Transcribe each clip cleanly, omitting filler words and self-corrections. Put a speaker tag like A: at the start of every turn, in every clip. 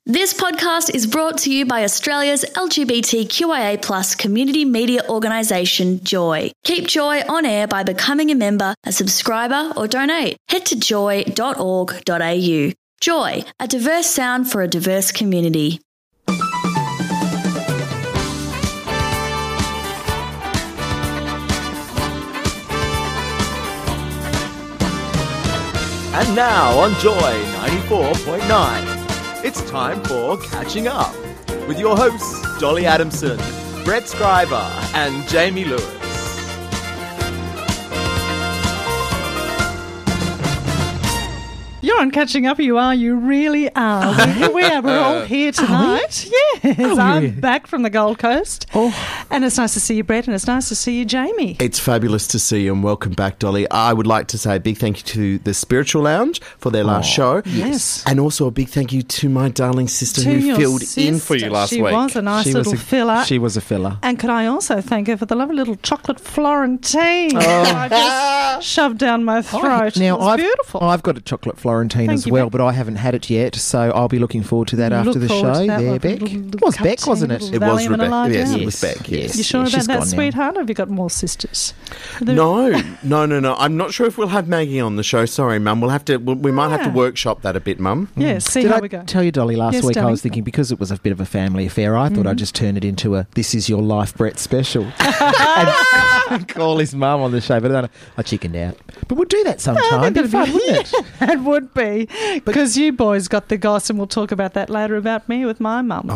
A: This podcast is brought to you by Australia's LGBTQIA+ community media organisation, Joy. Keep Joy on air by becoming a member, a subscriber or donate. Head to joy.org.au. Joy, a diverse sound for a diverse community.
B: And now on Joy 94.9, it's time for Catching Up with your hosts Dolly Adamson, Brett Scriber and Jamie Lewis.
C: You're on Catching Up, you are. You really are. We're all here tonight. Yes, I'm back from the Gold Coast. And it's nice to see you, Brett, and it's nice to see you, Jamie.
D: It's fabulous to see you, and welcome back, Dolly. I would like to say a big thank you to the Spiritual Lounge for their last show.
C: Yes.
D: And also a big thank you to my darling sister
C: To
D: who
C: your
D: filled in
C: sister.
D: for you last
C: She
D: week.
C: was a nice little filler.
E: She was a filler.
C: And could I also thank her for the lovely little chocolate Florentine that I just shoved down my throat.
E: Now,
C: It was beautiful.
E: I've got a chocolate Florentine
C: Thank
E: as
C: you,
E: well,
C: Beck.
E: but I haven't had it yet, so I'll be looking forward to that
C: You
E: after
C: look
E: the
C: forward
E: show
C: to that
E: there,
C: with
E: Beck.
C: little
E: It was Beck,
C: cupcake,
E: wasn't it?
C: little
D: It was
C: Valium and a
D: Rebecca.
C: lime
D: Yes,
C: jam.
D: it was Beck, yes.
C: You sure
E: she's
C: about that,
E: gone now.
C: sweetheart, or have you got more sisters?
D: No. I'm not sure if we'll have Maggie on the show. Sorry, Mum. We might have to workop that a bit, Mum.
C: Yeah, see
E: Did
C: how
E: I
C: we go.
E: tell you, Dolly, last
C: Yes,
E: week I
C: darling.
E: was thinking, because it was a bit of a family affair, I thought I'd just turn it into a This Is Your Life Brett special and call his mum on the show, but then I chickened out. But we'll do that sometime. It'd be fun, wouldn't it?
C: It would be, because you boys got the goss, and we'll talk about that later about me with my mum.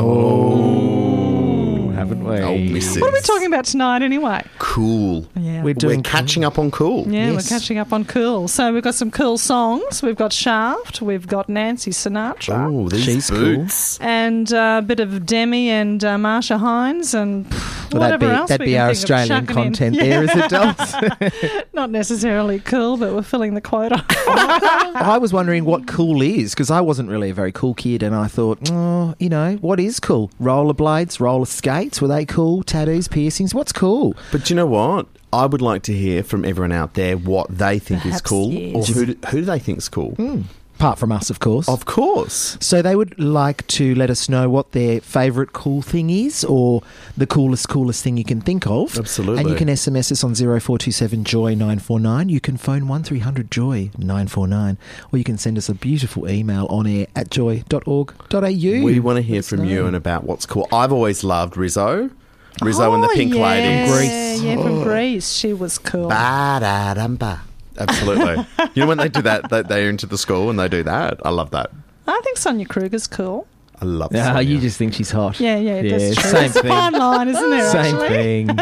E: Haven't we?
D: Oh, missus.
C: What are we talking about tonight anyway?
D: Cool.
C: Yeah.
E: We're doing
D: We're catching up on cool.
C: Yeah,
E: Yes.
C: we're catching up on cool. So we've got some cool songs. We've got Shaft. We've got Nancy Sinatra.
D: Oh, these
E: She's
D: boots.
C: And a bit of Demi and Marsha Hines and
E: Well,
C: whatever else
E: that'd
C: we
E: be
C: can
E: our
C: think of
E: Australian
C: chucking in.
E: content
C: Yeah.
E: there, is it, Dolls?
C: Not necessarily cool, but we're filling the quota.
E: I was wondering what cool is, because I wasn't really a very cool kid, and I thought, what is cool? Rollerblades, roller skates, were they cool? Tattoos, piercings, what's cool?
D: But you know what? I would like to hear from everyone out there what they think is
C: Perhaps,
D: cool,
C: yes.
D: or who do they think is cool.
E: Apart from us, of course.
D: Of course.
E: So they would like to let us know what their favourite cool thing is, or the coolest thing you can think of.
D: Absolutely.
E: And you can SMS us on 0427 Joy 949. You can phone 1300 Joy 949, or you can send us a beautiful email on air at joy.org.au.
D: We want to hear
E: Let us
D: from you
E: know.
D: and about what's cool. I've always loved Rizzo and the Pink Lady.
E: Grease.
C: Yeah, from Greece. She was cool.
D: Ba-da-dum-ba. Absolutely. You know when they do that, they're into the school and they do that? I love that.
C: I think Sonia Kruger's cool.
D: I love
E: Ah,
D: Sonia.
E: you just think she's hot.
C: Yeah, that's true.
E: Same
C: It's a
E: thing.
C: fine line, isn't there,
E: Same
C: actually?
E: thing.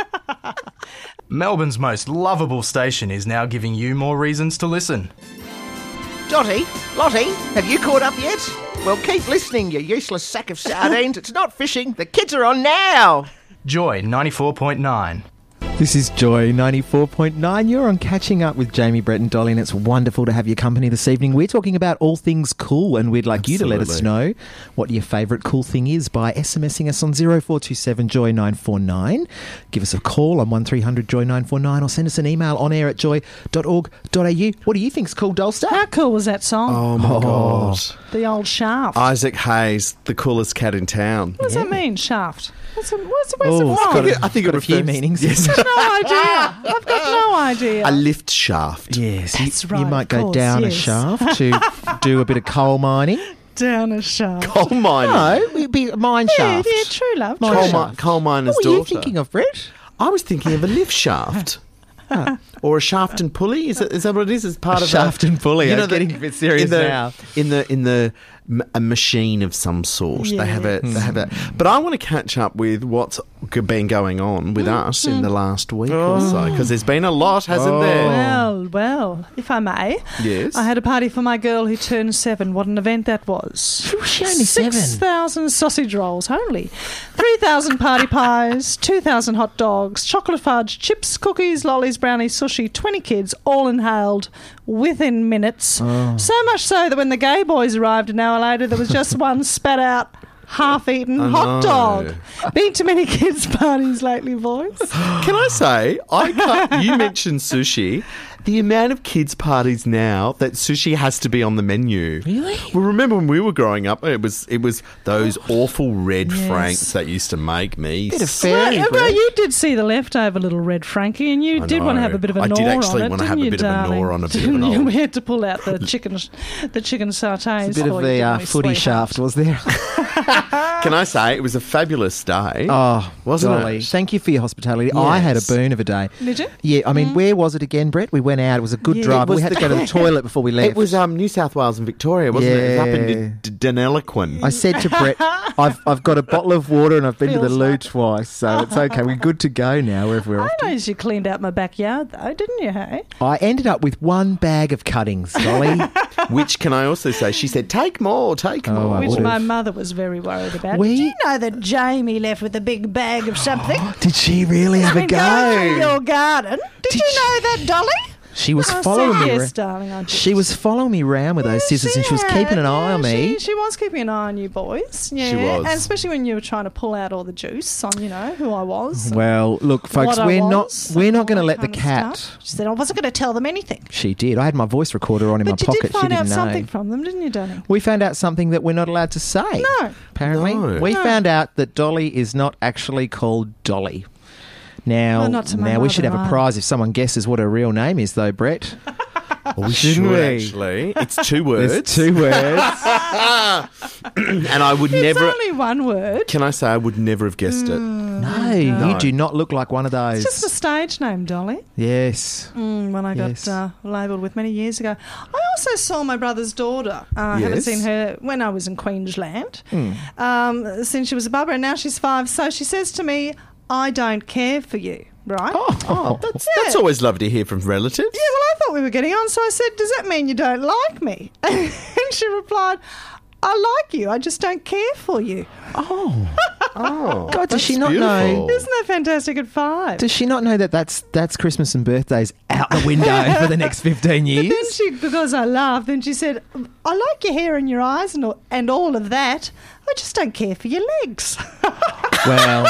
F: Melbourne's most lovable station is now giving you more reasons to listen.
G: Dotty, Lottie, have you caught up yet? Well, keep listening, you useless sack of sardines. It's not fishing. The kids are on now.
F: Joy 94.9.
E: This is Joy 94.9. You're on Catching Up with Jamie, Brett and Dolly, and it's wonderful to have your company this evening. We're talking about all things cool, and we'd like you to let us know what your favourite cool thing is by SMSing us on 0427 Joy 949. Give us a call on 1300 Joy 949, or send us an email on air at joy.org.au. What do you think's cool, Dolster?
C: How cool was that song?
D: Oh, my God.
C: The old Shaft.
D: Isaac Hayes, the coolest cat in town.
C: What does that mean, Shaft? Where's it
E: it's
C: from?
D: I think it
E: got a few
D: refers-
E: meanings.
D: Yes.
C: No idea. I've got no idea.
D: A lift shaft.
E: Yes,
C: That's
E: you
C: right,
E: might
C: of
E: go
C: course,
E: down
C: yes.
E: a shaft to do a bit of coal mining.
C: Down a shaft.
D: Coal mining.
E: No, it'd be a mine
C: Yeah,
E: shaft.
C: yeah, true love.
E: Mine
C: True
E: shaft.
C: love.
D: Coal miner's
E: What were you
D: daughter.
E: thinking of, Brett?
D: I was thinking of a lift shaft. Or a shaft and pulley. Is that what it is? It's part of
E: Shaft and pulley.
D: You
E: I'm
D: know,
E: getting a bit serious now.
D: In the a machine of some sort. They have it. They have it. But I want to catch up with what's been going on with us in the last week or so, because there's been a lot, hasn't there?
C: Well, if I may.
D: Yes.
C: I had a party for my girl who turned 7. What an event that was.
E: She only 7.
C: 6,000 sausage rolls only. 3,000 party pies, 2,000 hot dogs, chocolate fudge, chips, cookies, lollies, brownies, sushi, 20 kids, all inhaled within minutes. So much so that when the gay boys arrived an hour later, there was just one spat out, half-eaten hot dog. Been to many kids' parties lately, boys?
D: Can I say, you mentioned sushi. The amount of kids' parties now that sushi has to be on the menu.
E: Really?
D: Well, remember when we were growing up, it was those awful red
C: Yes.
D: Franks that used to make me.
E: Bit of fairy
C: Well,
E: bread.
C: you did see the leftover little red Frankie, and you
D: I
C: did want to
D: know.
C: have a bit of a
D: I
C: gnaw
D: did actually
C: on it,
D: want to
C: didn't
D: have a
C: you,
D: bit of a
C: darling?
D: gnaw on a bit of an
C: Didn't you?
D: old-
C: We had to pull out the chicken satay.
E: A bit of the footy shaft, was there?
D: Can I say it was a fabulous day?
E: Oh,
D: Wasn't
E: Dolly,
D: it?
E: thank you for your hospitality. I had a
D: Yes.
E: boon of a day.
C: Did you?
E: Yeah, I mean, where was it again, Brett? We went out. It was a good
C: Yeah.
E: drive.
D: It was
E: We had to
D: the-
E: go to the toilet before we left.
D: It was New South Wales and Victoria, wasn't it? It was up
E: Yeah.
D: in Deniliquin.
E: I said to Brett, I've got a bottle of water and I've been to the
C: Feels
E: loo
C: like-
E: twice, so it's okay. We're good to go now wherever we're off
C: I
E: to.
C: noticed you cleaned out my backyard, though, didn't you, hey?
E: I ended up with one bag of cuttings, Dolly.
D: Which, can I also say, she said, take more, take
E: Oh,
D: more.
E: I
C: Which
E: would've.
C: my mother was very worried about.
E: We-
C: Did you know that Jamie left with a big bag of something?
E: Did she really have a
C: Been going through
E: go?
C: your garden. Did you know that, Dolly?
E: She was
C: I
E: following
C: said
E: me.
C: yes, darling. I did.
E: She was following me around with those scissors, and she was keeping an eye on me.
C: She was keeping an eye on you boys. Yeah,
D: She was.
C: and especially when you were trying to pull out all the juice on, who I was.
E: Well, look, folks,
C: what I
E: we're
C: was,
E: not
C: all
E: going to
C: that
E: let the
C: kind of
E: cat.
C: stuff. She said I wasn't going to tell them anything.
E: She did. I had my voice recorder on in
C: But
E: my
C: you
E: pocket.
C: did
E: She
C: find
E: didn't
C: out
E: know.
C: something from them, didn't you, darling?
E: We found out something that we're not allowed to say.
C: No.
E: Apparently.
D: No.
E: We
C: No.
E: found out that Dolly is not actually called Dolly. Now,
C: Well, not to my
E: we should have
C: mother
E: a prize if someone guesses what her real name is, though, Brett.
D: Oh, we
E: Shouldn't
D: should,
E: we?
D: actually. It's 2 words.
E: There's 2 words.
D: And I would
C: It's
D: never...
C: only one word.
D: Can I say I would never have guessed it?
E: No, you do not look like one of those.
C: It's just a stage name, Dolly.
E: Yes.
C: When I got
E: Yes.
C: labelled with many years ago. I also saw my brother's daughter. I haven't
D: Yes.
C: seen her when I was in Queensland since she was a bubba, and now she's 5. So she says to me, I don't care for you, right?
D: Oh, that's always lovely to hear from relatives.
C: Yeah, well, I thought we were getting on, so I said, does that mean you don't like me? And she replied, I like you, I just don't care for you.
E: Oh.
D: Oh,
E: God, does she
D: that's
E: not know?
D: beautiful.
C: Isn't that fantastic at 5?
E: Does she not know that that's Christmas and birthdays out the window for the next 15 years?
C: Then she, because I laughed, then she said, I like your hair and your eyes and all of that. I just don't care for your legs.
E: Well,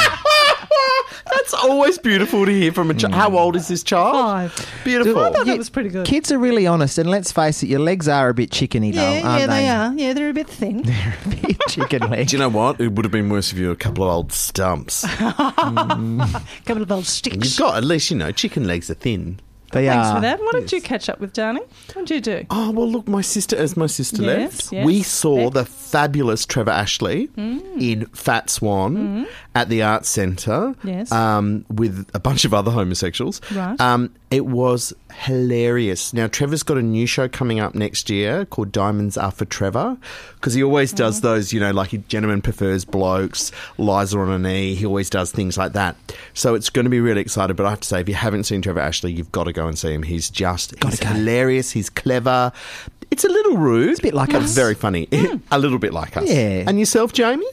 D: That's always beautiful to hear from a child. How old is this child?
C: 5.
D: Beautiful.
C: I thought
E: You-
C: that was pretty good.
E: kids are really honest, and let's face it, your legs are a bit chickeny, though,
C: Yeah,
E: aren't
C: yeah,
E: they?
C: they are. Yeah, they're a bit thin.
E: Chicken legs.
D: Do you know what? It would have been worse if you were a couple of old stumps.
C: Couple of old sticks.
D: You've got, at least, chicken legs are thin.
E: They
C: Thanks
E: are.
C: for that. What did you catch up with, darling? What did you do?
D: Oh, well, look, my sister
C: Yes,
D: left,
C: yes.
D: we saw
C: Beck.
D: the fabulous Trevor Ashley in Fat Swan at the Arts Centre
C: Yes.
D: with a bunch of other homosexuals.
C: Right.
D: It was hilarious. Now, Trevor's got a new show coming up next year called Diamonds Are for Trevor, because he always does those, like Gentleman Prefers Blokes, Liza on a Knee. He always does things like that. So it's going to be really exciting. But I have to say, if you haven't seen Trevor Ashley, you've got to go and see him. He's hilarious. He's clever. It's a little rude. It's
E: a bit like
D: but
E: us.
D: very funny. A little bit like us.
E: Yeah.
D: And yourself, Jamie?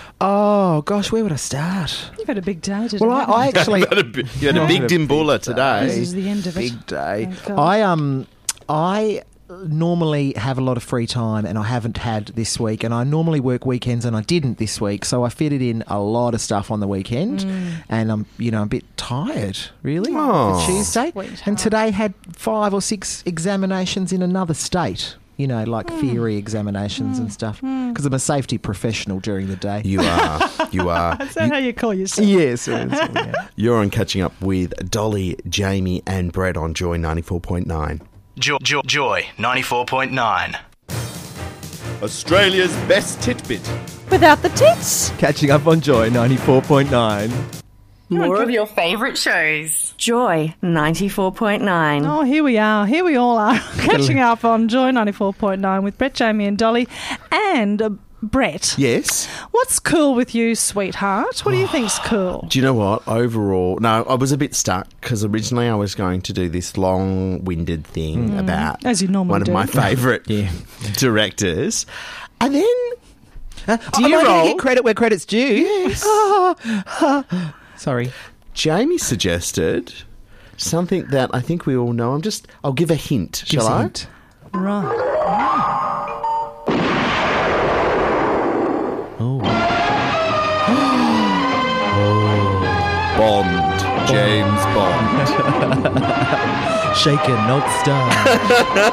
E: Oh, gosh, where would I start?
C: You've had a big day today.
E: Well, I actually...
D: You had a big Dimbula today.
C: This is the end of it.
E: Big day.
C: Thank God.
E: I normally have a lot of free time, and I haven't had this week, and I normally work weekends, and I didn't this week, so I fitted in a lot of stuff on the weekend, and I'm a bit tired, really,
D: Oh.
E: for Tuesday.
C: Sweetheart.
E: And today had 5 or 6 examinations in another state. Like theory examinations and stuff. Because I'm a safety professional during the day.
D: You are. You are.
C: Is that how you call yourself?
E: Yes. Yeah.
D: You're on Catching Up with Dolly, Jamie, and Brett on Joy 94.9.
F: Joy 94.9.
B: Australia's best titbit.
C: Without the tits.
E: Catching up on Joy 94.9.
H: More of your favourite shows. Joy 94.9.
C: Oh, here we are. Here we all are. Catching up on Joy 94.9 with Brett, Jamie and Dolly. And Brett,
D: Yes.
C: what's cool with you, sweetheart? What do you think's cool?
D: Do you know what? Overall, no, I was a bit stuck because originally I was going to do this long-winded thing about
C: As you normally
D: one
C: do.
D: of my favourite directors. And then...
E: Do you get credit where credit's due?
D: Yes.
E: Sorry.
D: Jamie suggested something that I think we all know. I'll give a hint,
E: Give us
D: shall
E: a
D: I?
E: hint.
C: Right.
D: Bond. James Bond.
E: Shaken, not stirred.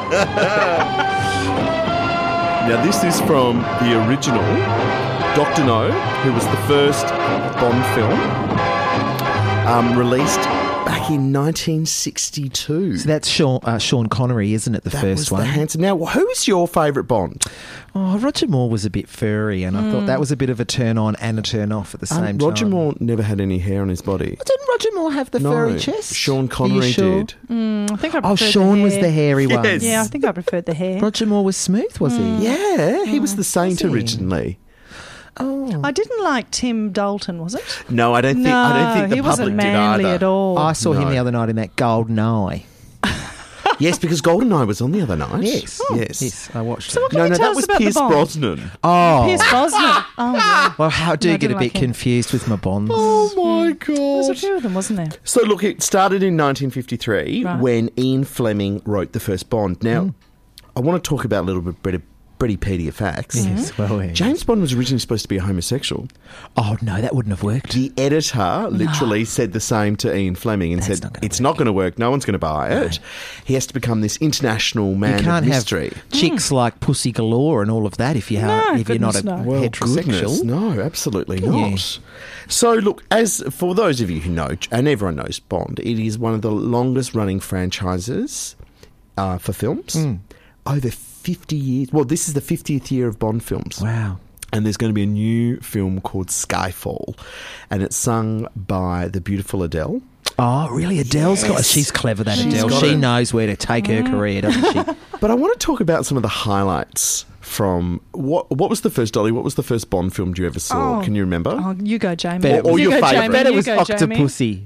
D: Now, this is from the original Dr. No, who was the first Bond film, released back in 1962.
E: So that's Sean Connery, isn't it? The
D: That
E: first
D: was
E: one.
D: the handsome. Now, who's your favourite Bond?
E: Oh, Roger Moore was a bit furry, and I thought that was a bit of a turn on and a turn off at the same time.
D: Roger Moore never had any hair on his body.
E: Didn't Roger Moore have the furry chest?
D: Sean
E: Are you
D: Connery
E: sure?
D: did.
C: I think I preferred
E: Oh, Sean
C: the
E: was
C: hair.
E: the hairy one.
D: Yes.
C: Yeah, I think I preferred the hair.
E: Roger Moore was smooth, was he?
D: Yeah, he was the saint
E: was he?
D: originally.
E: Oh.
C: I didn't like Tim Dalton, was it?
D: No, I don't think.
C: No,
D: I don't think the
C: he
D: public
C: wasn't
D: did
C: manly
D: either.
C: at all.
E: I saw him
D: No.
E: the other night in that Golden Eye.
D: Yes, because GoldenEye was on the other night.
E: Yes.
D: Yes.
E: I watched
C: So
E: it.
C: what can
D: No,
C: you
D: no,
C: tell
D: that
C: us
D: was
C: about
D: Pierce
C: the Bond?
D: Brosnan.
E: Oh.
C: Pierce Brosnan. Oh, yeah.
E: Well, I do
C: No, I
E: get a
C: didn't
E: bit
C: like him.
E: confused with my Bonds.
D: Oh my
C: There's a
D: god!
C: few of them, wasn't there?
D: So look, it started in 1953
C: Right.
D: when Ian Fleming wrote the first Bond. Now, I want to talk about a little bit pretty pedia facts.
E: Yes, well, yeah.
D: James Bond was originally supposed to be a homosexual.
E: Oh, no, that wouldn't have worked.
D: The editor literally said the same to Ian Fleming and
E: That's
D: said,
E: not gonna
D: it's not going to work. No one's going to buy it. He has to become this international man
E: You can't
D: of
E: have
D: mystery.
E: chicks like Pussy Galore and all of that if you're not
C: goodness,
E: a
C: no.
D: Well,
E: heterosexual.
D: goodness, no, absolutely
E: Can you?
D: not. So, look, as for those of you who know, and everyone knows Bond, it is one of the longest-running franchises for films. Over 50 years. Well, this is the 50th year of Bond films.
E: Wow.
D: And there's going to be a new film called Skyfall, and it's sung by the beautiful Adele.
E: Oh, really? Adele's got...
D: Yes.
E: She's clever, that
D: She's
E: Adele.
D: got
E: She
D: it.
E: knows where to take her career, doesn't she?
D: But I want to talk about some of the highlights from... What was the first, Dolly? What was the first Bond film you ever saw?
C: Oh.
D: Can you remember?
C: Oh, you go, Jamie.
E: Bet it
D: Or
E: was-
D: your
C: You go,
D: favourite.
C: Jamie.
E: Bet it
C: You
E: was
C: go, Jamie.
E: Octopussy.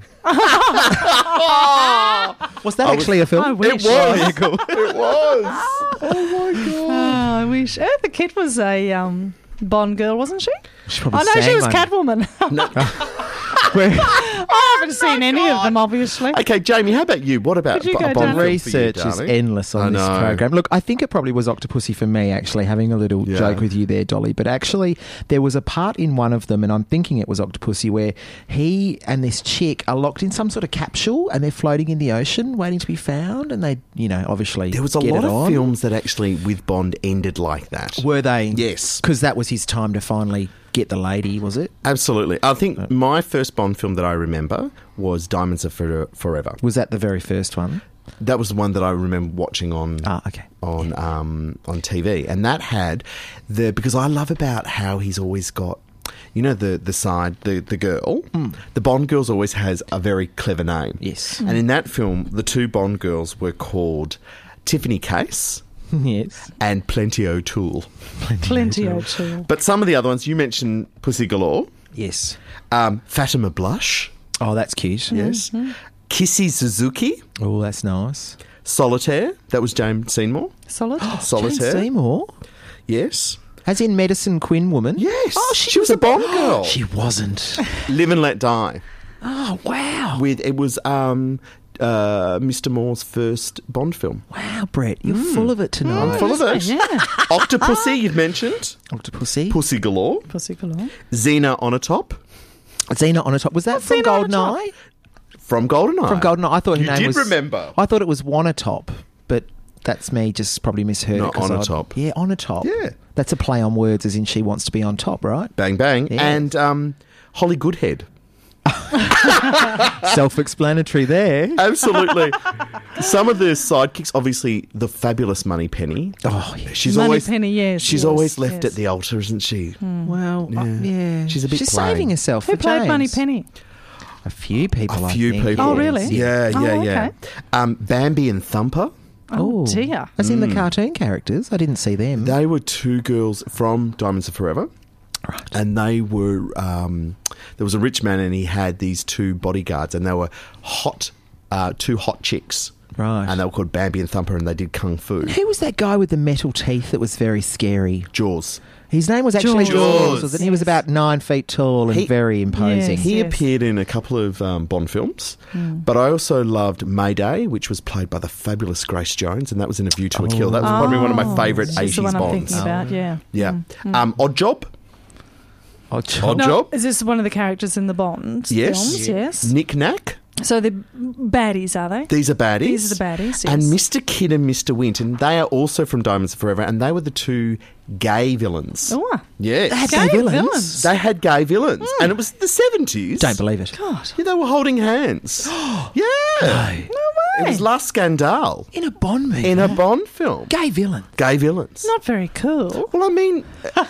E: Was that actually a film?
C: I wish.
D: It was. It was.
C: Oh, I wish. Eartha Kitt was a Bond girl, wasn't she?
E: She probably
C: Oh, no, she
E: sang
C: was
E: one.
C: Catwoman.
E: Where-
C: I haven't seen any of them, obviously.
D: Okay, Jamie, how about you? What about
C: Could you go
D: a Bond
C: down?
D: film for you,
E: Research is
D: darling?
E: endless
D: I
E: on this
D: know.
E: program. Look, I think it probably was Octopussy for me, actually, having a little
D: Yeah.
E: joke with you there, Dolly. But actually, there was a part in one of them, and I'm thinking it was Octopussy, where he and this chick are locked in some sort of capsule and they're floating in the ocean waiting to be found. And they, obviously
D: There was a
E: get
D: lot
E: it
D: of
E: on.
D: films that actually, with Bond, ended like that.
E: Were they?
D: Yes.
E: Because that was his time to finally get the lady, was it?
D: Absolutely. I think my first Bond film that I remember was Diamonds Are Forever.
E: Was that the very first one?
D: That was the one that I remember watching on
E: Okay.
D: on TV, and that had because I love about how he's always got. The girl, the Bond girls always has a very clever name.
E: Yes.
D: And in that film, the two Bond girls were called Tiffany Case
E: Yes.
D: and Plenty O'Toole.
C: Plenty O'Toole.
D: But some of the other ones, you mentioned Pussy Galore,
E: Yes.
D: Fatima Blush,
E: Oh, that's cute.
D: yes, Kissy Suzuki,
E: Oh, that's nice.
D: Solitaire, that was James Seymour.
C: Solid.
D: Solitaire,
E: Jane Seymour?
D: yes.
E: As in Medicine Quinn woman?
D: Yes.
E: Oh,
D: she was a Bond girl.
E: She wasn't.
D: Live and Let Die.
E: Oh, wow.
D: It was Mr. Moore's first Bond film.
E: Wow, Brett, you're full of it tonight.
D: I'm full of it.
C: Yeah.
D: Octopussy, you've mentioned.
E: Octopussy.
D: Pussy Galore.
C: Pussy galore.
D: Xena on a Top.
E: Xena on a top. Was that from
C: Xena on a top?
E: GoldenEye?
D: From GoldenEye.
E: From GoldenEye. I thought her
D: You
E: name
D: did
E: was...
D: remember.
E: I thought it was Wanatop, but that's me just probably misheard
D: No,
E: it. 'cause
D: On a
E: I'd-
D: Top.
E: Yeah, on a top.
D: Yeah.
E: That's a play on words as in she wants to be on top, right?
D: Bang Bang.
E: Yeah.
D: And Holly Goodhead.
E: Self-explanatory there.
D: Absolutely. Some of the sidekicks, obviously, the fabulous Moneypenny.
E: Oh, yeah.
D: She's
C: Moneypenny, yes.
D: She's
C: yes,
D: always left
C: yes.
D: at the altar, isn't she?
E: Well,
D: Yeah.
E: yeah.
D: She's a bit
E: She's
D: plain.
E: saving herself
C: Who
E: for
C: played
E: James.
C: Moneypenny?
E: A few people,
D: A
E: I
D: few
E: think.
D: people.
C: Oh, really?
D: Yeah,
C: Oh,
D: yeah,
C: okay.
D: yeah. Bambi and Thumper.
C: Oh, dear.
E: As in the cartoon characters. I didn't see them.
D: They were two girls from Diamonds Are Forever.
E: Right.
D: And they were, there was a rich man and he had these two bodyguards and they were two hot chicks.
E: Right.
D: And they were called Bambi and Thumper and they did kung fu.
E: Who was that guy with the metal teeth that was very scary?
D: Jaws.
E: His name was actually
C: Jaws.
E: Jaws. And he was about 9 feet tall and
D: He-
E: very imposing.
C: Yes.
D: He appeared in a couple of Bond films, but I also loved Mayday, which was played by the fabulous Grace Jones, and that was in A View to a Kill. That was probably one of my favourite
C: That's
D: 80s
C: the one I'm
D: Bonds.
C: thinking about, yeah.
D: Yeah. Odd Job.
E: Oh,
D: Odd
C: No,
D: Job.
C: is this one of the characters in the Bond
D: Yes.
C: films? Yes.
D: Knick Knack.
C: So they're baddies, are they?
D: These are baddies.
C: These are the baddies, yes.
D: And Mr. Kidd and Mr. Winton, they are also from Diamonds Are Forever, and they were the two gay villains.
C: Oh,
D: Yes.
E: They had
C: gay
E: gay villains.
C: villains.
D: They had gay villains, and it was the 70s.
E: Don't believe it.
C: God.
D: Yeah, they were holding hands. Yeah.
E: No.
C: No way.
D: It was La Scandale
E: In a Bond movie.
D: in a Bond film.
E: Gay villain.
D: Gay villains.
C: Not very cool.
D: Well, I mean,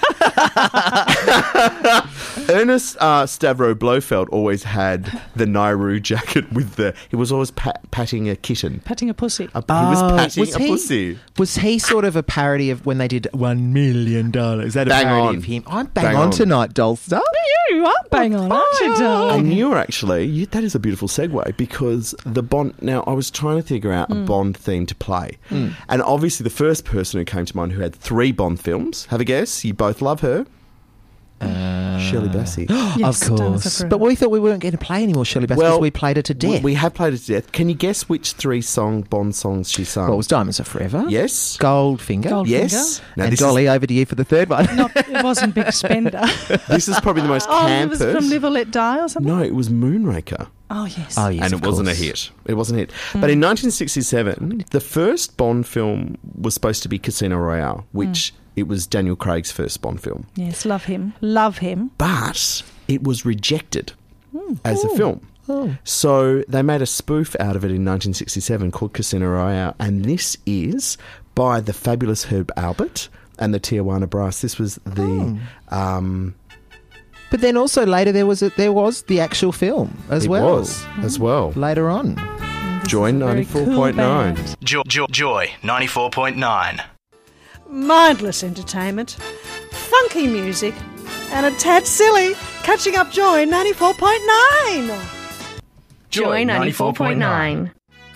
D: Ernest Stavro Blofeld always had the Nauru jacket with he was always patting a kitten.
C: Patting a pussy.
D: He was patting
E: was
D: a
E: he-
D: pussy.
E: Was he sort of a parody of when they did $1 million? Is that a
D: Bang
E: parody
D: on.
E: of him? I'm
D: Bang
E: bang on
D: on.
E: tonight, Dolstar.
C: You are bang on, aren't you, darling?
D: And you're actually, that is a beautiful segue because the Bond, now I was trying to figure out a Bond theme to play. And obviously the first person who came to mind who had 3 Bond films, have a guess, you both love her. Shirley Bassey.
C: Yes,
E: Of course. But we thought we weren't going to play any more Shirley Bassey because we played her to death.
D: We have played her to death. Can you guess which 3 Bond songs she sung?
E: Well, it was Diamonds Are Forever.
D: Yes.
E: Goldfinger.
C: Goldfinger.
D: Yes. Now,
E: And
D: this
E: Dolly, over to you for the third one.
C: It wasn't Big Spender.
D: this is probably the most
C: Oh, it was
D: campus.
C: from Live or Let Die or something?
D: No, it was Moonraker.
C: Oh, yes.
E: Oh, yes,
D: And
E: of
D: it wasn't a
E: course.
D: hit. It wasn't a hit. But in 1967, the first Bond film was supposed to be Casino Royale, which it was Daniel Craig's first Bond film.
C: Yes, love him. Love him.
D: But it was rejected as a film. So they made a spoof out of it in 1967 called Casino Royale, and this is by the fabulous Herb Albert and the Tijuana Brass. This was the...
E: But then also later there was the actual film as
D: it
E: well.
D: was, as well.
E: Later on.
D: Join
C: Very cool
D: 94.9.
C: band.
F: Joy 94.9.
C: Mindless entertainment, funky music, and a tad silly. Catching up Joy 94.9.
H: Joy 94.9.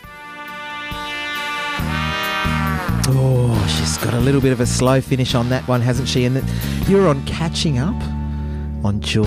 E: Oh, she's got a little bit of a slow finish on that one, hasn't she? And you're on Catching Up on Joy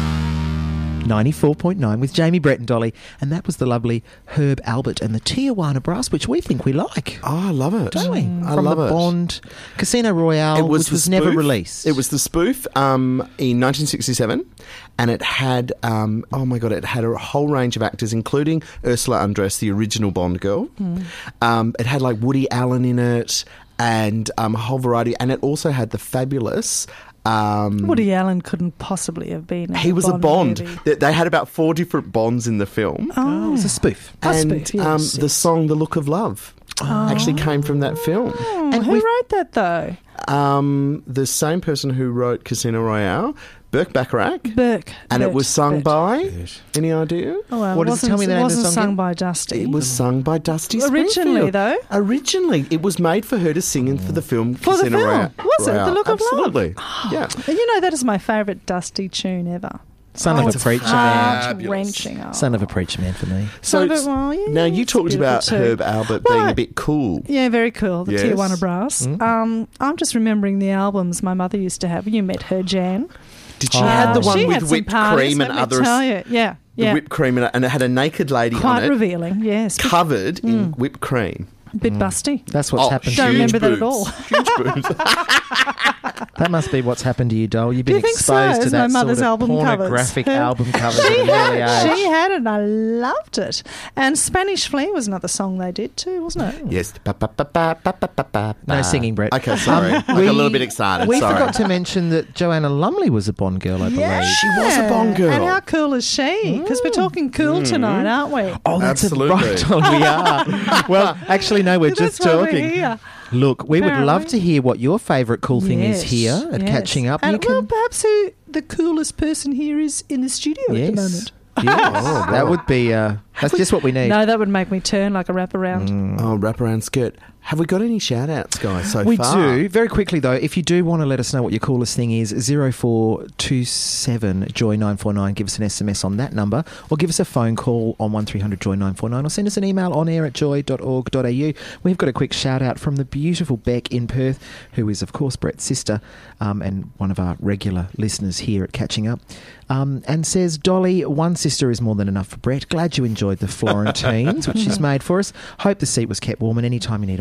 E: 94.9 with Jamie, Brett and Dolly. And that was the lovely Herb Albert and the Tijuana Brass, which we think we like.
D: Oh, I love it.
E: Don't we?
D: I
E: From
D: love
E: the
D: it.
E: Bond Casino Royale, which
D: the
E: was never
D: spoof.
E: released.
D: It was the spoof in 1967, and it had it had a whole range of actors, including Ursula Andress, the original Bond girl. It had like Woody Allen in it, and a whole variety, and it also had the fabulous.
C: Woody Allen couldn't possibly have been.
D: He was a Bond.
C: movie.
D: They had about 4 different Bonds in the film.
E: Oh, it was a spoof.
D: And
C: spoof, yes,
D: the
C: yes.
D: song "The Look of Love" actually came from that film.
E: And
C: Who
E: we
C: wrote that though?
D: The same person who wrote Casino Royale, Burke Bacharach,
C: Burke.
D: and it was sung
C: Burt.
D: by. Any idea?
C: Oh, well,
E: What does it tell me the name
C: it
E: of the
C: wasn't
E: song
C: sung
E: again?
C: by Dusty.
D: It was sung by Dusty
C: Originally,
D: Springfield.
C: though?
D: Originally, it was made for her to sing in for the film
C: For the
D: Casino
C: film?
D: Royale.
C: Was it? The Look of Love?
D: Absolutely. Yeah.
C: And you know that is my favourite Dusty tune ever.
E: Son of a preacher man.
C: Heart-wrenching. Oh.
E: Son of a preacher man for me.
D: So
C: Son of a- well, yeah,
D: now you
C: it's
D: talked
C: beautiful
D: about
C: too.
D: Herb Albert being a
C: Right.
D: bit cool.
C: Yeah, very cool. The
D: Yes.
C: Tijuana Brass. I'm just remembering the albums my mother used to have. You met her, Jan.
D: Did she have the one
C: she had
D: with
C: some
D: whipped
C: parties,
D: cream and
C: let me
D: others?
C: tell you. Yeah,
D: The
C: yeah.
D: whipped cream and it had a naked lady
C: Quite
D: on it,
C: revealing. Yes,
D: covered in whipped cream.
C: bit busty.
E: That's what's happened
C: Don't
E: to you.
C: remember that at
D: boobs.
C: all.
D: Huge boobs.
E: That must be what's happened to you, Dole. You've
C: Do
E: been
C: you think so?
E: exposed to
C: As
E: that
C: my mother's
E: sort of
C: album covers.
E: pornographic
C: Her-
E: album covers at an early age.
C: She had it, and I loved it. And Spanish Flea was another song they did too, wasn't it?
D: Yes.
E: No singing, Brett.
D: Okay, sorry. I got a little bit excited.
E: We
D: sorry.
E: forgot to mention that Joanna Lumley was a Bond girl, I believe.
D: She was a Bond girl.
C: And how cool is she? Because we're talking cool tonight, aren't we?
E: Oh, that's
D: Absolutely.
E: right on. We are. Well, actually, no, we're
C: That's
E: just
C: why we're
E: talking.
C: here.
E: Look, we would love
C: Apparently.
E: to hear what your favourite cool thing is
C: Yes,
E: here at
C: yes.
E: Catching Up.
C: And
E: You can-
C: well, perhaps who the coolest person here is in the studio at the moment.
E: Yes. That would be. That's just what we need.
C: No, that would make me turn like a wraparound.
D: Oh, wraparound skirt. Have we got any shout-outs, guys, so
E: We
D: far?
E: do. Very quickly, though, if you do want to let us know what your coolest thing is, 0427 Joy 949. Give us an SMS on that number, or give us a phone call on 1300 Joy 949, or send us an email on air at joy.org.au. We've got a quick shout-out from the beautiful Beck in Perth, who is, of course, Brett's sister and one of our regular listeners here at Catching Up, and says, Dolly, one sister is more than enough for Brett. Glad you enjoyed the Florentines, which she's made for us. Hope the seat was kept warm, and any time you need a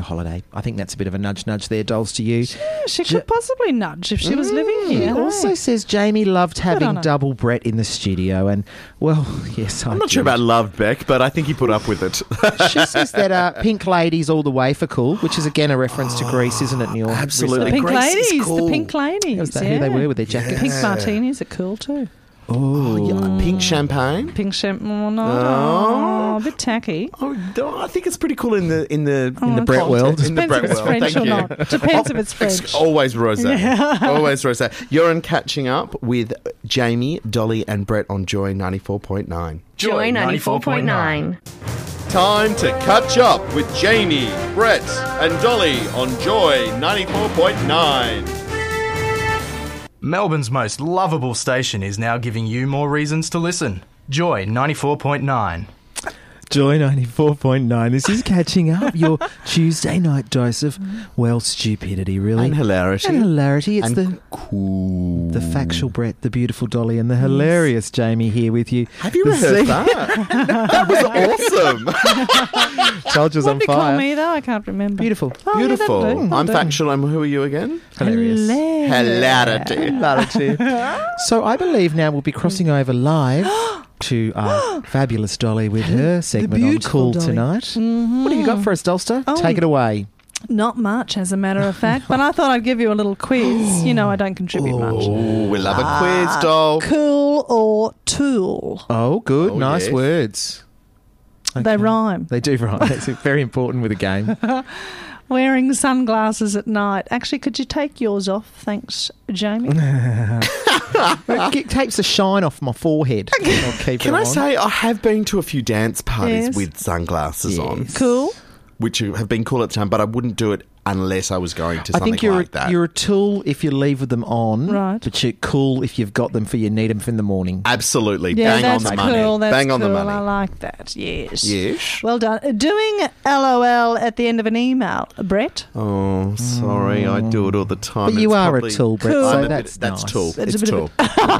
E: holiday. I think that's a bit of a nudge there, dolls, to you.
C: Yeah, she could possibly nudge if she was living here.
E: He also says Jamie loved having
C: on her.
E: double Brett in the studio, and, well, yes,
D: I'm not sure about love, Beck, but I think he put up with it.
E: She says that Pink Ladies all the way for cool, which is again a reference to Greece, isn't it, Neil?
D: Absolutely.
C: The pink
D: Grace is
C: ladies.
D: cool.
C: The pink ladies.
E: Was that who they were with their jackets?
C: Pink martinis are cool too.
D: Oh, yeah, pink champagne.
C: Pink champagne. No, a bit tacky.
D: Oh, I think it's pretty cool in the
E: Brett world.
D: In the
C: Depends
D: Brett
C: if it's
D: world.
C: French
D: Thank
C: or
D: you.
C: not. Depends if it's French.
D: It's always rosé. Always rosé. You're on Catching Up with Jamie, Dolly, and Brett on Joy 94.9.
H: Joy 94.9.
B: Time to catch up with Jamie, Brett, and Dolly on Joy 94.9.
F: Melbourne's most lovable station is now giving you more reasons to listen. Joy 94.9.
E: Joy 94.9. This is Catching Up, your Tuesday night dose of, well, stupidity, really.
D: And hilarity.
E: And hilarity. It's
D: And
E: the
D: cool.
E: the factual Brett, the beautiful Dolly, and the hilarious Jamie here with you.
D: Have you
E: This
D: rehearsed
E: evening.
D: that? That was awesome.
E: Told you I was
C: What
E: on
C: did you call
E: fire.
C: me though? I can't remember.
E: Beautiful.
C: Oh, yeah,
D: Beautiful.
C: that'll do.
D: I'm
C: That'll do.
D: factual. And who are you again?
E: Hilarious.
C: Hilarious.
D: Hilarity.
E: So I believe now we'll be crossing over live to our fabulous Dolly with her segment on
C: beautiful
E: Cool
C: Dolly.
E: tonight. What have you got for us, Dolster?
C: Oh.
E: Take it away.
C: Not much, as a matter of fact, but I thought I'd give you a little quiz. You know I don't contribute much.
D: Oh, we love a quiz, doll.
C: Cool or tool?
E: Oh, good.
D: Oh,
E: nice
D: yes.
E: words.
C: They rhyme.
E: They do rhyme. That's very important with a game.
C: Wearing sunglasses at night. Actually, could you take yours off? Thanks, Jamie.
E: It takes the shine off my forehead. I'll keep
D: Can
E: it
D: I
E: on.
D: say I have been to a few dance parties
C: Yes.
D: with sunglasses on,
E: Yes.
C: Cool.
D: which have been cool at the time, but I wouldn't do it unless I was going to
E: I
D: something
E: think you're
D: like that.
E: you're a tool if you leave with them on,
C: Right.
E: but you're cool if you've got them for you need them for in the morning.
D: Absolutely.
C: Yeah,
D: Bang on
C: that's
D: the
C: cool.
D: money.
C: That's
D: Bang on
C: cool.
D: the
C: I
D: money.
C: like that. Yes.
D: Yes.
C: Well done. Doing LOL at the end of an email, Brett.
D: Oh, sorry. I do it all the time.
E: But you
D: It's
E: are
D: probably-
E: a tool, Brett,
C: Cool.
E: so
D: I'm a
E: that's
D: bit, that's
E: nice.
D: tool.
C: It's
D: It's
C: a bit
D: tool.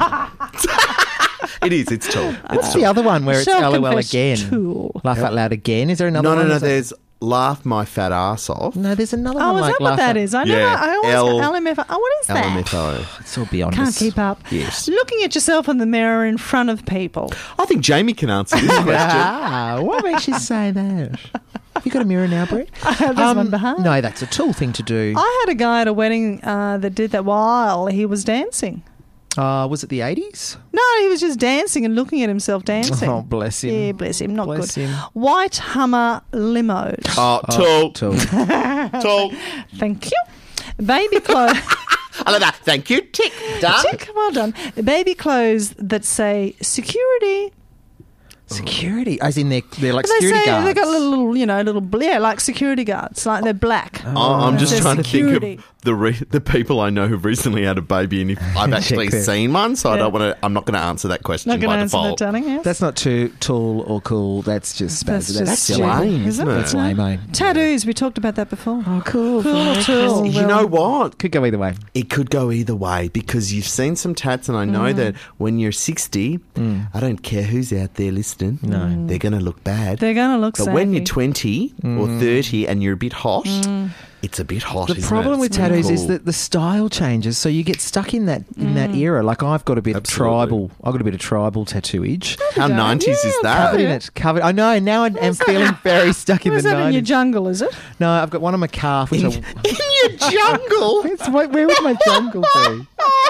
D: It is. It's tool.
E: What's the other one where it's LOL
C: Self-confessed
E: again?
C: tool.
E: Laugh out loud again. Is there another
D: No,
E: one?
D: no, no.
E: Is it-
D: There's laugh my fat ass off.
E: No, there's another
C: Oh,
E: one
C: is
E: like
C: that what
E: laugh
C: that
E: out-
C: is? I
D: Yeah,
C: never. I always
D: L-
C: LMFO. Oh, what is that?
D: LMFO.
E: It's all beyond
C: Can't
E: us.
C: keep up.
D: Yes.
C: Looking at yourself in the mirror in front of people.
D: I think Jamie can answer this question.
E: Ah, what makes you say that? Have you got a mirror now, Brett?
C: There's one behind.
E: No, that's a tool thing to do.
C: I had a guy at a wedding that did that while he was dancing.
E: Was it the 80s?
C: No, he was just dancing and looking at himself dancing.
E: Oh, bless him.
C: Yeah, bless him. Not
E: Bless
C: good.
E: him.
C: White Hummer limos.
D: Oh, tool.
E: Tool.
D: Tool.
C: Thank you. Baby clothes.
D: I love that. Thank you. Tick. Done.
C: Tick, well done. Baby clothes that say security.
E: Security, as in they're like
C: They
E: security
C: say
E: guards.
C: they've got little, like security guards, like they're black.
D: I'm just
C: Says
D: trying to
C: security.
D: think of the people I know who've recently had a baby, and if I've actually
E: them.
D: seen one, so I
C: Yeah.
D: don't want to. I'm not going to answer that question
C: Not going
D: by
C: to answer that,
D: default.
C: darling. Yes.
E: That's not too tall or cool. That's just
C: That's
E: spazzy.
C: just
E: silly.
D: lame, isn't it?
E: That's lame, eh?
C: Tattoos. We talked about that before.
E: Oh, cool.
C: Cool or tool?
D: You know what?
E: Could go either way.
D: It could go either way because you've seen some tats, and I know that when you're 60, I don't care who's out there listening. No, they're going to look bad.
C: They're going to look
D: But
C: saggy.
D: when you're 20 or 30 and you're a bit hot, it's a bit hot.
E: The
D: isn't
E: problem
D: it?
E: with
D: It's pretty
E: tattoos is
D: cool.
E: that the style changes, so you get stuck in that era. Like I've got a bit
D: Absolutely.
E: of tribal. I've got a bit of tribal tattooage.
D: How 90s is that?
E: Covered in it. Covered. I know. Now I'm feeling very stuck in
C: Where's
E: the
C: that in your
E: 90s.
C: jungle, is it?
E: No, I've got one on my calf. Which
D: In your jungle?
E: where would my jungle be?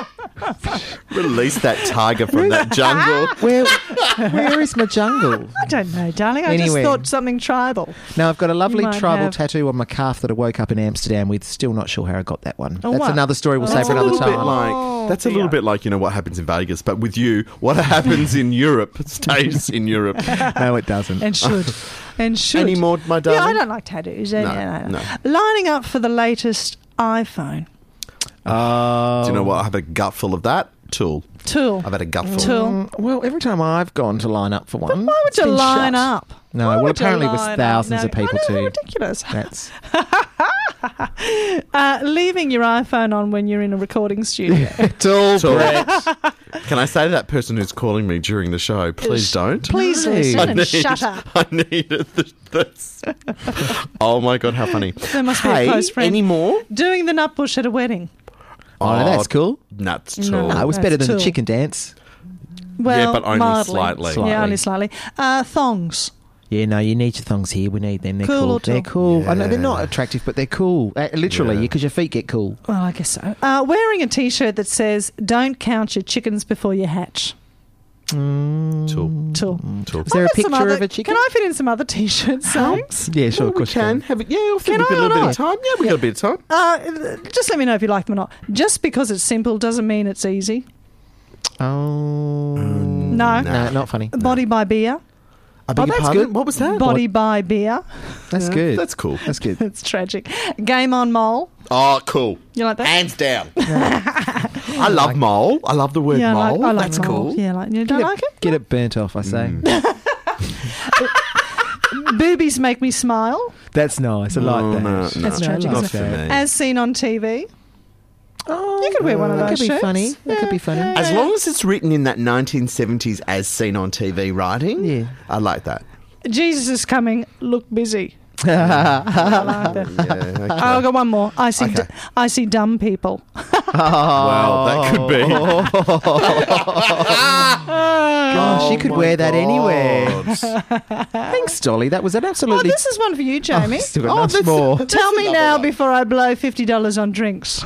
D: Release that tiger from that jungle.
E: Where is my jungle?
C: I don't know, darling. I
E: Anywhere.
C: just thought something tribal.
E: No, I've got a lovely
C: might
E: tribal
C: have-
E: tattoo on my calf that I woke up in Amsterdam with. Still not sure how I got that one.
C: Oh,
E: That's
C: what?
E: another story we'll
C: Oh,
E: save for
C: that's a
E: another
D: Little bit
E: time.
D: like, that's a
C: dear.
D: little bit like, what happens in Vegas, but with you, what happens in Europe stays in Europe.
E: No, it doesn't.
C: And should. And should.
D: Any more, my
C: Yeah,
D: darling?
C: I don't like tattoos.
D: No,
C: No. Lining up for the latest iPhone.
D: Do you know what? I have a gutful of that. Tool.
C: Tool.
D: I've had a gutful.
C: Tool.
E: Well, every time I've gone to line up for one,
C: Why would
E: it's
C: you
E: been
C: line
E: shut.
C: up?
E: No,
C: Why
E: well,
C: would you
E: apparently it was
C: line up?
E: thousands
C: No,
E: of people
C: I know,
E: too.
C: ridiculous.
E: That's
C: Leaving your iPhone on when you're in a recording studio.
E: tool,
D: Tool.
E: Brett.
D: Can I say to that person who's calling me during the show, please don't?
C: Please listen and shut up.
D: I needed this. Oh my God, how funny.
C: There must be a close friend.
D: Any more?
C: Doing the nutbush at a wedding.
E: Oh, no, that's cool.
D: Nuts
C: No.
D: tall.
E: No, it was
C: That's
E: better than
C: cool.
E: the chicken dance.
C: Well,
D: Yeah, but only
C: mildly.
D: slightly.
C: Yeah, only slightly. Thongs.
E: Yeah, no, you need your thongs here. We need them. They're
C: Cool
E: cool.
C: or
E: They're
C: tall?
E: cool. I know they're not attractive, but they're cool. Literally,
D: Yeah.
E: because your feet get cool.
C: Well, I guess so. Wearing a T-shirt that says, "Don't count your chickens before you hatch."
D: Tall.
C: Tool.
D: Tall.
E: Is there a
C: I've got some
E: picture
C: other-
E: of a chicken?
C: Can I fit in some other T-shirt sayings?
E: Yeah, sure,
D: Well,
E: of
D: we
E: course you
D: can. Have it. Yeah, I think
C: Can
D: we've got
C: I
D: a little
C: or
D: bit
C: not?
D: of time. Yeah, we've got a bit of time.
C: Just let me know if you like them or not. Just because it's simple doesn't mean it's easy.
E: Oh.
C: No.
E: No, not funny.
C: Body by beer.
D: I beg your
E: that's
D: pardon?
E: good.
D: What was that?
C: Body by beer.
E: That's good.
D: That's cool.
E: That's good.
C: It's tragic. Game on mole.
D: Oh, cool.
C: You like that?
D: Hands down. I love mole. I love the word
C: Yeah,
D: mole.
C: I like
D: That's
C: mole.
D: cool.
C: Yeah, you don't like it?
E: Get it burnt off, I say.
C: Boobies make me smile.
E: That's nice. I like that.
D: no,
C: That's
D: no,
C: tragic,
D: not
C: isn't
D: for
C: it?
D: me.
C: As seen on TV.
E: Oh,
C: You could wear one of
E: that
C: those
E: could be
C: shirts.
E: funny. That could be funny.
D: As long as it's written in that 1970s as seen on TV writing,
E: Yeah.
D: I like that.
C: Jesus is coming. Look busy. I like that.
D: Yeah, okay.
C: I've got one more. I see dumb people.
D: Well, that could be.
E: Gosh, you could
D: my
E: wear that anywhere.
D: God.
E: Thanks, Dolly. That was an
C: Oh,
E: absolutely.
C: this is one for you, Jamie.
E: Still got lots more.
C: Tell me now before I blow $50 on drinks.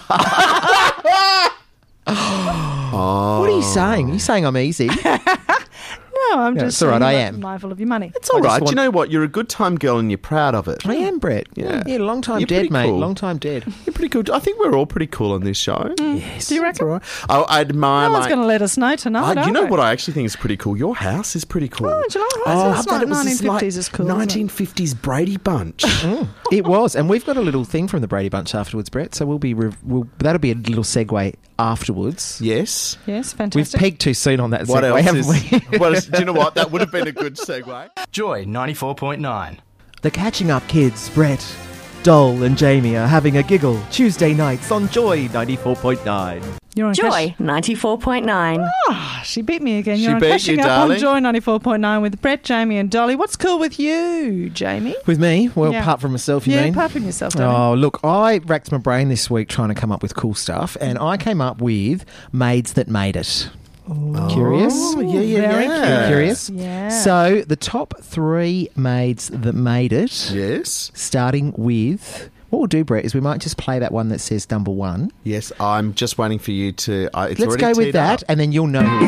E: What are you saying? Are you saying I'm easy?
C: No, I'm
E: Yeah,
C: just
E: it's all right,
C: saying
E: I
C: I'm
E: am.
C: mindful of your money.
D: It's all
E: I just
D: right.
E: want-
D: You know what? You're a good time girl and you're proud of it.
E: I am, Brett.
D: Yeah.
E: Yeah, long time
D: You're pretty
E: dead, mate.
D: cool.
E: Long time dead.
D: You're pretty cool. I think we're all pretty cool on this show.
E: Yes.
C: Do you reckon?
D: All right. I admire
C: No one's
D: like.
C: going to let us know tonight.
D: you know
C: are they?
D: what I actually think is pretty cool? Your house is pretty cool.
C: Oh, do you like that?
D: I
C: It's
D: love
C: like
D: that it was this,
C: 1950s is cool, isn't it?
D: 1950s Brady Bunch.
E: It was, and we've got a little thing from the Brady Bunch afterwards, Brett. So we'll be that'll be a little segue afterwards.
D: Yes.
C: Yes,
E: We've
C: fantastic.
E: peaked too soon on that
D: What
E: segue,
D: else
E: haven't
D: is?
E: we?
D: What else, do you know what? That would have been a good segue.
F: Joy 94.9.
E: The Catching Up Kids, Brett, Dole, and Jamie are having a giggle Tuesday nights on Joy 94.9.
C: You're on
H: Joy 94.9.
C: She beat me again.
D: She
C: You're on
D: beat
C: Catching
D: you,
C: Up on
D: darling.
C: Joy 94.9 with Brett, Jamie and Dolly. What's cool with you, Jamie?
E: With me? Well,
C: Yeah.
E: apart from myself, you
C: yeah,
E: mean?
C: apart from yourself, darling.
E: Oh, look, I racked my brain this week trying to come up with cool stuff, and I came up with Maids That Made It. Curious?
D: Oh, yeah,
C: Very
D: yeah.
E: Curious?
C: Yeah.
E: So, the top 3 maids that made it,
D: Yes.
E: starting with... What we'll do, Brett, is we might just play that one that says number 1.
D: Yes, I'm just waiting for you to. It's
E: Let's
D: already
E: go with
D: teed
E: that,
D: up.
E: and then you'll know who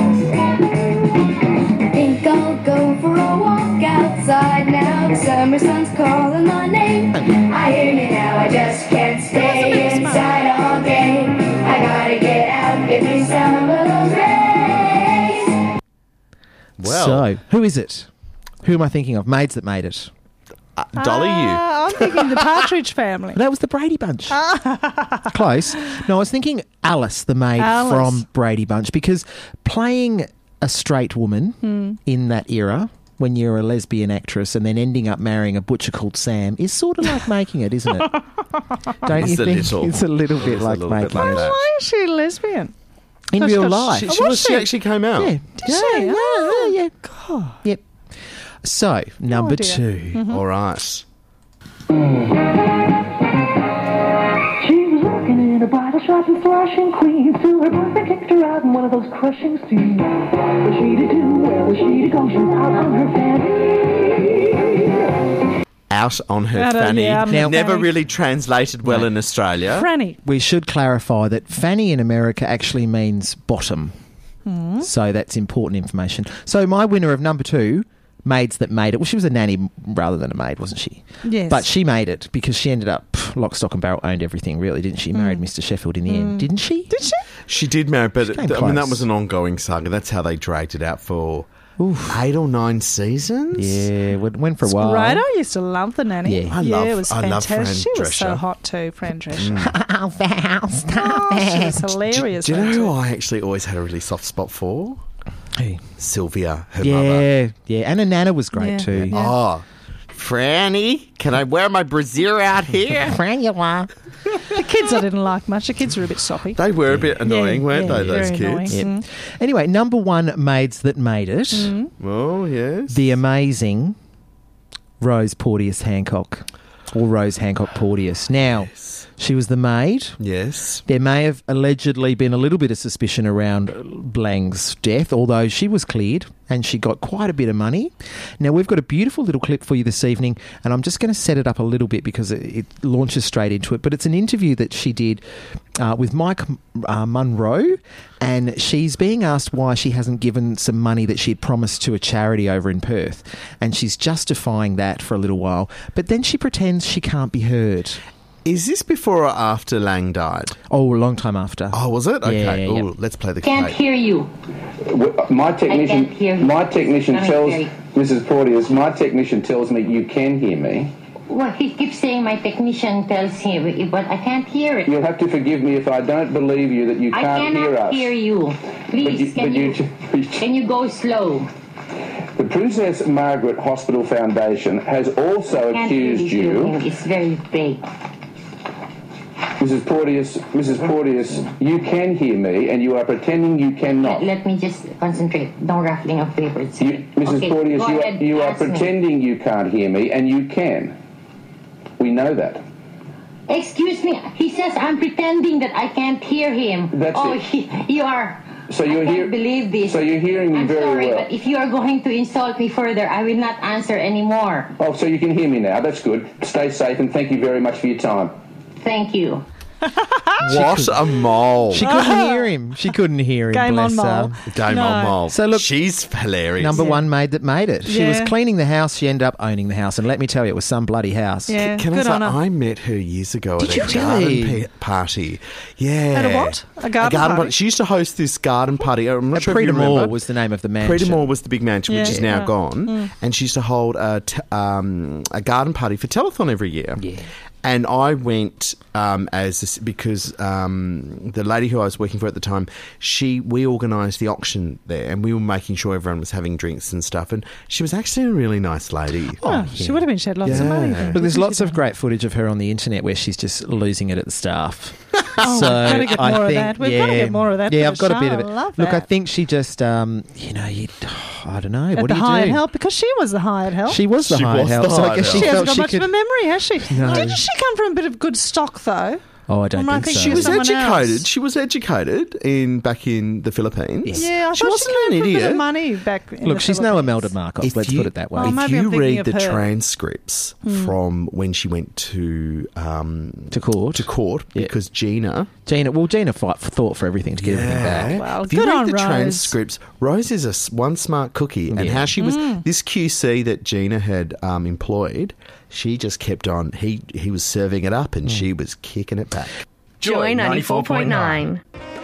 E: it is.
I: Think I'll go for a walk outside now. The summer sun's calling my name. I hear you now, I just can't stay inside all day. I gotta get out, give me some of those rays.
D: Well,
E: So, who is it? Who am I thinking of? Maids that made it.
D: Dolly, you.
C: I'm thinking the Partridge Family.
E: That was the Brady Bunch. Close. No, I was thinking Alice, the maid
C: Alice.
E: from Brady Bunch, because playing a straight woman in that era, when you're a lesbian actress and then ending up marrying a butcher called Sam, is sort of like making it, isn't it? Don't
D: It's
E: you
D: a
E: think?
D: little.
E: It's a little bit
D: It's a
E: like
D: little bit
E: making
D: like
E: it.
D: that.
C: Why is she a lesbian?
E: In
C: Oh, she
E: real
C: got-
E: life.
D: She actually came out.
E: Yeah.
C: Did she?
E: Yeah.
C: God.
E: Yep. So, number
C: idea.
E: 2.
D: All right.
J: She was working in a bridal shop in Flushing, Queens, till her boyfriend kicked her out in one of those crushing scenes. What was she to do? Where was she to go? She was out on her fanny.
D: Out on her
C: Out on-
D: fanny.
C: yeah, on
E: her
D: Never
C: fanny.
D: really translated well in Australia.
C: Franny.
E: We should clarify that fanny in America actually means bottom. So that's important information. So my winner of number 2, Maids That Made It. Well, she was a nanny rather than a maid, wasn't she?
C: Yes.
E: But she made it because she ended up lock, stock and barrel, owned everything, really, didn't she? Married Mr. Sheffield in the end, didn't she?
C: Did she?
D: She did marry, but
E: She came
D: that
E: close.
D: was an ongoing saga. That's how they dragged it out for 8 or 9 seasons.
E: Yeah, went for a while.
C: Right, I used to love the nanny.
E: Yeah.
C: it was
D: I love
C: fantastic.
D: Fran
C: She was so
D: Drescher.
C: hot too, Fran Drescher.
E: Oh, Val, stop
C: Oh, she was hilarious.
D: Do you know
C: Fran
D: who
C: Drescher.
D: I actually always had a really soft spot for?
E: Hey.
D: Sylvia, her mother.
E: Yeah, yeah. And her nana was great
C: Yeah.
E: too.
C: Yeah.
D: Oh, Franny, can I wear my brassiere out here?
E: Fran, you are.
C: The kids I didn't like much. The kids were a bit soppy.
D: They were a bit annoying, weren't they, those
C: very
D: kids?
C: annoying.
E: Anyway, number one maids that made it.
D: Oh, yes.
E: The amazing Rose Porteous Hancock, or Rose Hancock Porteous. Now, she was the maid.
D: Yes.
E: There may have allegedly been a little bit of suspicion around Blang's death, although she was cleared and she got quite a bit of money. Now, we've got a beautiful little clip for you this evening, and I'm just going to set it up a little bit because it launches straight into it. But it's an interview that she did with Mike Munro, and she's being asked why she hasn't given some money that she had promised to a charity over in Perth. And she's justifying that for a little while. But then she pretends she can't be heard.
D: Is this before or after Lang died?
E: Oh, a long time after.
D: Oh, was it? Okay.
E: Yeah, yeah.
D: Ooh, let's play the
I: Can't
D: tape.
I: hear you.
K: My technician,
I: I can't hear you.
K: my technician
I: Let me
K: tells
I: hear you.
K: Mrs. Porteous, my technician tells me you can hear me.
I: Well, he keeps saying my technician tells him, but I can't hear it.
K: You'll have to forgive me if I don't believe you that you
I: I
K: can't hear
I: cannot
K: us.
I: hear you. Please, can you go slow?
K: The Princess Margaret Hospital Foundation has also
I: Can't hear
K: accused
I: you.
K: you,
I: It's very vague.
K: Mrs. Porteous, you can hear me and you are pretending you cannot.
I: Let me just concentrate. No ruffling of papers.
K: Mrs.
I: Okay,
K: Porteous,
I: go ahead,
K: you are
I: ask me.
K: pretending you can't hear me and you can. We know that.
I: Excuse me. He says I'm pretending that I can't hear him.
K: That's
I: it. You are.
K: So you're
I: I can't believe this.
K: So you're hearing me
I: I'm
K: very
I: sorry,
K: well.
I: but if you are going to insult me further, I will not answer anymore.
K: Oh, so you can hear me now. That's good. Stay safe and thank you very much for your time.
I: Thank you.
D: What a mole.
E: She couldn't hear him. She couldn't hear him.
C: Game
E: bless
C: on
E: her.
C: mole.
D: Game
C: No.
D: on mole.
E: So look,
D: she's hilarious.
E: Number one maid that made it. She was
C: Yeah.
E: cleaning the house. She ended up owning the house. And let me tell you, it was some bloody house.
C: Yeah,
D: Can I
C: good
D: say,
C: on her.
D: I met her years ago
E: Did
D: at
E: you
D: a garden
E: really?
D: party. Yeah.
C: At a what? A garden party?
D: She used to host this garden party. I'm not sure if you
E: Preda
D: remember.
E: Moore was the name of the mansion.
D: Preda Moore was the big mansion, which
C: Yeah.
D: is now
C: Yeah.
D: gone. And she used to hold a garden party for Telethon every year.
E: Yeah.
D: And I went because the lady who I was working for at the time, we organised the auction there, and we were making sure everyone was having drinks and stuff. And she was actually a really nice lady.
C: Oh, she would have been shed lots of money. then,
E: Look, there's
C: wouldn't
E: lots
C: she,
E: of great footage of her on the internet where she's just losing it at the staff.
C: Oh,
E: so
C: we've got to get
E: I
C: more of
E: think,
C: that. We've got to get more of that.
E: Yeah,
C: for
E: I've got
C: the
E: a bit
C: show.
E: of it.
C: I love
E: Look, I
C: that.
E: think she just, I don't know.
C: At
E: What
C: the
E: do you
C: hired
E: do?
C: help, because she was the hired help.
E: She was the
D: She
E: hired
D: was
E: help.
D: the
E: So I
D: hired
E: guess
D: help.
E: she
C: She
E: felt
C: hasn't got
E: she
C: much
E: could.
C: of a memory, has she?
E: No.
C: Didn't she come from a bit of good stock, though?
E: Oh, I don't
C: I
E: think
C: think
E: so.
C: she
D: She was
C: someone
D: educated.
C: else.
D: She was educated back in the Philippines.
E: Yes.
C: Yeah, I
D: She
C: thought
D: wasn't
C: she
D: an
C: came from a bit
D: idiot.
C: of money back in
E: Look,
C: the
E: she's no
C: Philippines.
E: Imelda Marcos, let's put it that way.
C: Oh,
D: If
C: maybe I'm
D: you
C: thinking
D: read
C: of
D: the
C: her.
D: transcripts from when she went to court
E: Yeah.
D: because Gina
E: Gina fought for everything to get everything back.
C: Well,
D: if you
C: good
D: read
C: on
D: the
C: Rose.
D: transcripts, Rose is one smart cookie, and
E: Yeah.
D: how she was this QC that Gina had employed, she just kept on. He was serving it up, and she was kicking it back.
H: Joy 94.9.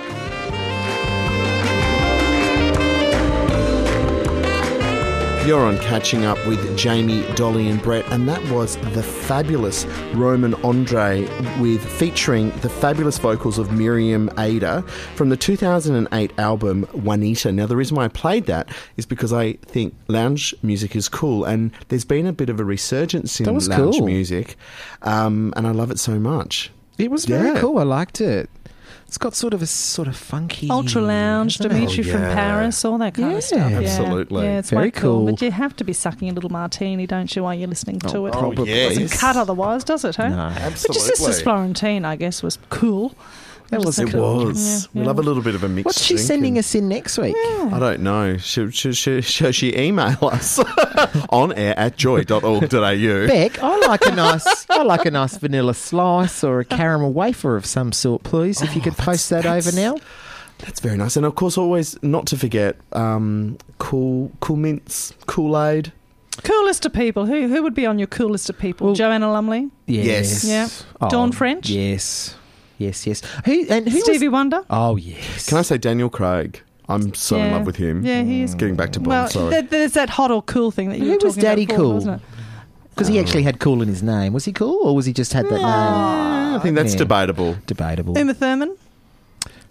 D: You're on Catching Up with Jamie, Dolly and Brett, and that was the fabulous Roman Andre featuring the fabulous vocals of Miriam Ada from the 2008 album Juanita. Now, the reason why I played that is because I think lounge music is cool, and there's been a bit of a resurgence in
E: That was
D: lounge
E: cool.
D: music, and I love it so much.
E: It was very
D: Yeah.
E: cool. I liked it. It's got sort of a funky
C: Ultra Lounge,
E: doesn't it?
C: Dimitri from
D: yeah.
C: Paris, all that kind
E: Yeah,
C: of stuff. Yeah.
D: absolutely.
C: Yeah, it's
E: Very
C: way cool.
E: cool.
C: But you have to be sucking a little martini, don't you, while you're listening to it?
E: probably.
D: yes.
C: Doesn't cut otherwise, does it? Hey?
E: No.
C: But your sister's Florentine, I guess, was cool.
E: That was
D: It
E: cool.
D: was.
C: Yeah,
D: We love a little bit of a mix.
E: What's she sending us in next week?
D: I don't know. Shall she email us on air at joy.org.au?
E: Beck, I like a nice vanilla slice or a caramel wafer of some sort, please. If you could post that over now.
D: That's very nice. And of course, always not to forget cool mints, Kool-Aid.
C: Coolest of people. Who would be on your coolest of people? Joanna Lumley?
D: Yes.
C: Yeah. Dawn French?
E: Yes. Who
C: Stevie Wonder?
E: Oh, yes.
D: Can I say Daniel Craig? I'm so in love with him.
C: Yeah, he is.
D: Getting back to Bond,
C: Well,
D: sorry.
C: there's that hot or cool thing that you were
E: Who was
C: talking
E: Daddy
C: about before,
E: Cool?
C: wasn't it?
E: Because he actually had cool in his name. Was he cool or was he just had that name?
D: I think that's
E: Yeah.
D: debatable.
E: Debatable.
C: Uma Thurman?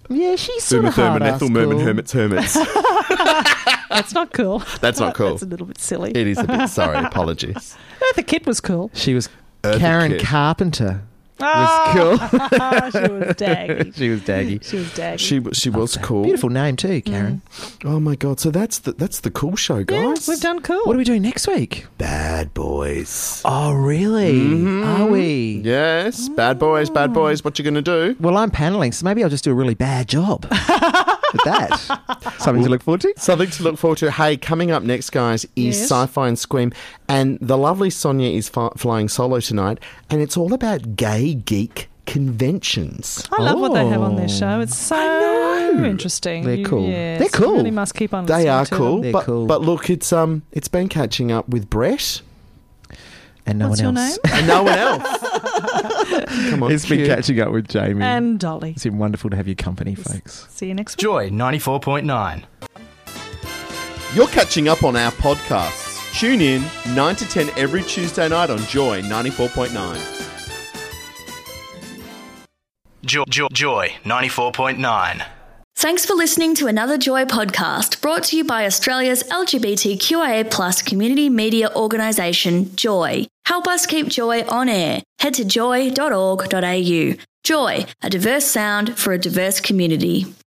E: Yeah, she's sort
D: Uma
E: of
D: Thurman,
E: hard-ass
D: Ethel Merman,
E: cool.
D: Hermits.
C: That's not cool.
D: That's not cool.
C: That's a little bit silly.
D: It is a bit. Sorry, apologies.
C: Eartha Kitt was cool.
E: She was
D: Eartha
E: Karen
D: Kitt.
E: Carpenter.
C: Ah,
E: Was
C: she was daggy.
E: She was daggy.
C: She was daggy.
D: She was cool.
E: Beautiful name too, Karen.
D: Oh my god! So that's the cool show, guys.
C: Yeah, we've done cool.
E: What are we doing next week?
D: Bad Boys.
E: Oh, really?
D: Mhm.
E: Are we?
D: Yes, Bad Boys. Bad Boys. What you gonna do?
E: Well, I'm paneling, so maybe I'll just do a really bad job at that. Something to look forward to?
D: Something to look forward to. Hey, coming up next, guys, is
C: Yes.
D: Sci-Fi and Scream, and the lovely Sonia is flying solo tonight, and it's all about gay geek conventions.
C: I love what they have on their show. It's so interesting.
E: They're cool.
C: Yes,
E: They're cool.
C: You really must keep on
D: They
C: listening
D: are
C: to
D: cool,
C: them.
E: They're
D: but
E: cool.
D: but look, it's been catching up with Brett
E: And no
C: What's
E: one
C: your
E: else.
C: name?
D: and no one else. Come on,
E: It's been
D: cute.
E: catching up with Jamie.
C: And Dolly.
E: It's been wonderful to have your company, folks.
C: See you next week.
F: Joy 94.9.
B: You're catching up on our podcasts. Tune in 9 to 10 every Tuesday night on Joy 94.9.
F: Joy 94.9.
A: Thanks for listening to another Joy podcast brought to you by Australia's LGBTQIA+ community media organisation, Joy. Help us keep Joy on air. Head to joy.org.au. Joy, a diverse sound for a diverse community.